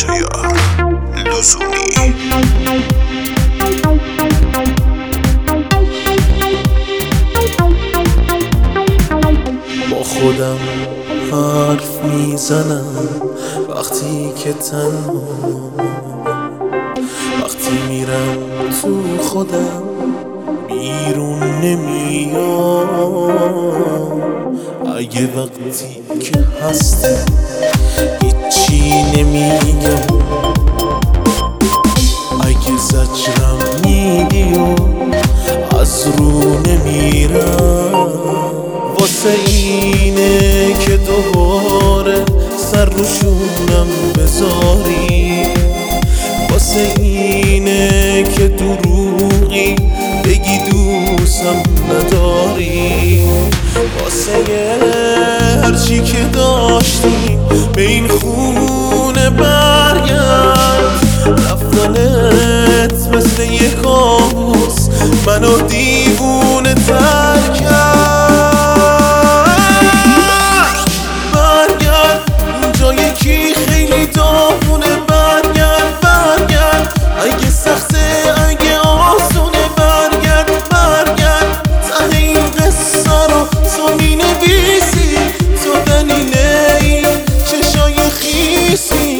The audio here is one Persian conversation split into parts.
آریا لزومی. با خودم حرف میزنم وقتی که تنها، وقتی میرم تو خودم بیرون نمیام. اگه وقتی که هستی هیچی نمیگم، اگه زجرم میدی و از رو نمیرم، واسه اینه که دوباره سر روشونم بذاری، واسه اینه که دروغی بگی دوستم نداری، واسه هرچی که داشتیم به این خونه برگرد. رفتنت مثل یه کابوس منو دیوونه تر کرد. برگرد اونجا یکی خیلی داغونه، برگرد اگه سخته اگه آسونه، برگرد ته این قصه رو تو مینویسی، تو دلیل این چشای خیسی.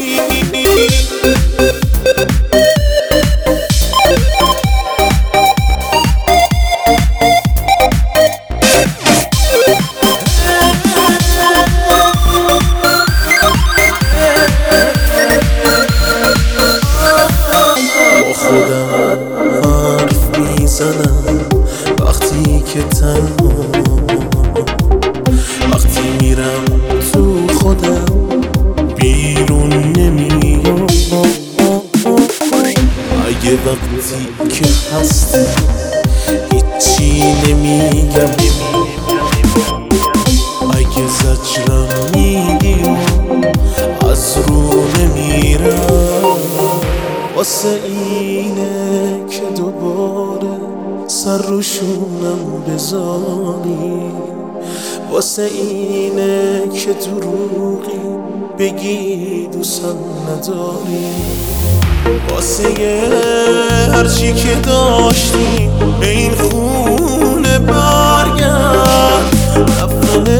خودم حرف میزنم وقتی که تنها، وقتی میرم تو خودم بیرون نمیام. اگه وقتی که هستی هیچی نمیگم، اگه زجرم میدی و از رو نمیرم، واسه اینه که دوباره سر روشونم بذاری، واسه اینه که دروغی بگی دوستم نداری، واسه هرچی که داشتیم به این خونه برگرد.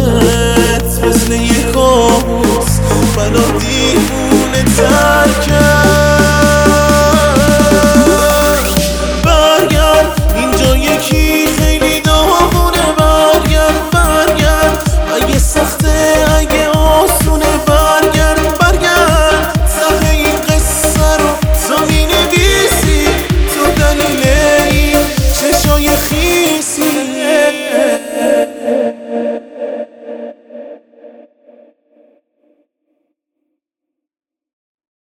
رفتنت مثل یه کابوس منو دیوونه تر کرد.